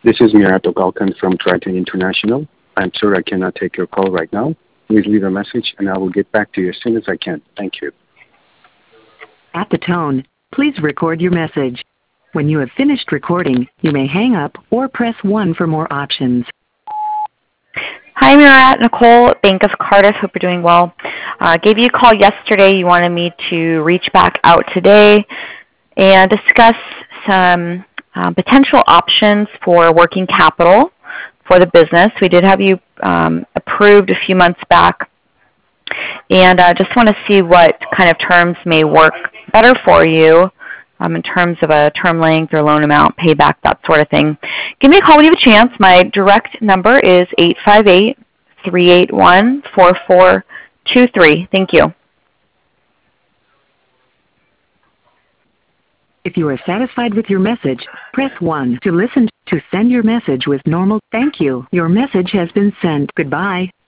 This is Mirato Galkan from Triton International. I'm sorry I cannot take your call right now. Please leave a message and I will get back to you as soon as I can. Thank you. At the tone, please record your message. When you have finished recording, you may hang up or press 1 for more options. Hi, Murat. Nicole, Bank of Cardiff. Hope you're doing well. Gave you a call yesterday. You wanted me to reach back out today and discuss some potential options for working capital for the business. We did have you approved a few months back, and I just want to see what kind of terms may work better for you in terms of a term length or loan amount, payback, that sort of thing. Give me a call when you have a chance. My direct number is 858-381-4423. Thank you. If you are satisfied with your message, press 1 to listen. To send your message with normal, thank you. Your message has been sent. Goodbye.